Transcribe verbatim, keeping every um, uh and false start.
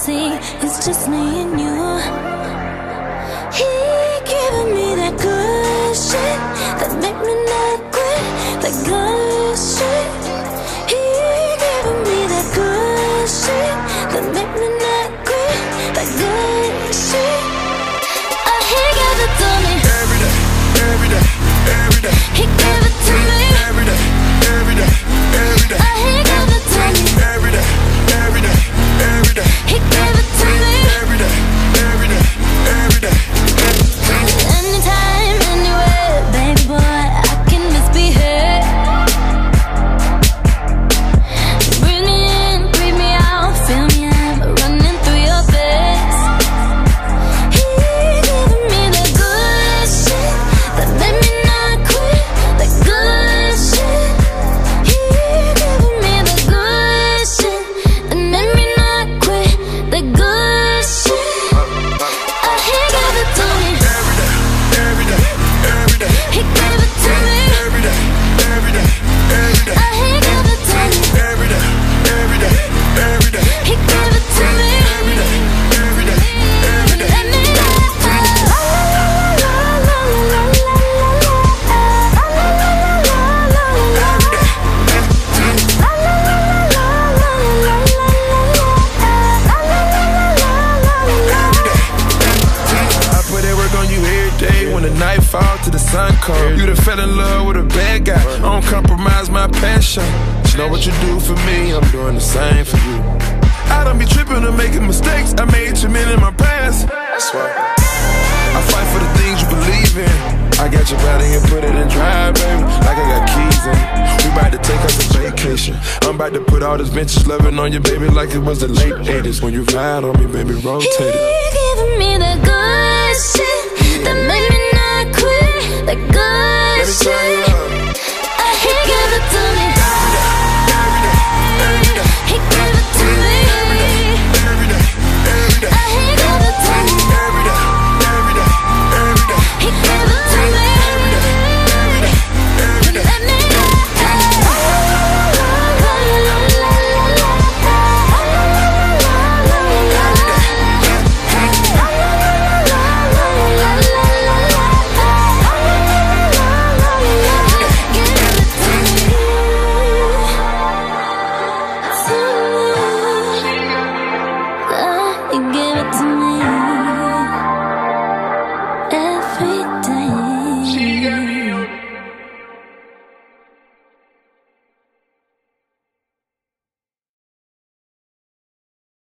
see, it's just me and you. He giving me that good shit that make me not quit, that good shit. He giving me that good shit that make me not quit, that good shit. Oh, he gave it to me every day, every day, every day. He gave it to me every day, every day, every day. Oh, he gave it to me every day, every day, every day. He gave it to me every day, every day, every day. Anytime, anywhere, baby boy, I can misbehave. Bring me in, breathe me out, feel me out, running through your veins. He giving me the good shit that made me not quit, the good shit. He giving me the good shit that made me not quit, the good shit. Oh, he gave it to me Every day, every day, He gave it to me every day, every day, every day. Oh, he gave it to me Every day, every day, every day. He gave it to me Every day, every day, every day. Let me know. La la la la la la la la la la la la I put that work on you every day. When the night falls to the sun comes, you done fell in love with a bad guy. I don't compromise my passion. You know what you do for me, I'm doing the same for you. I don't be tripping or making mistakes. I made too many in my past. That's why I fight for the things you believe in. I got your body and put it in drive, baby, like I got keys in it. We about to take us a vacation. I'm about to put all this vintage loving on you, baby, like it was the late eighties. When you ride on me, baby, rotate it. He giving me the good shit that made me not quit, the good Let me tell you shit.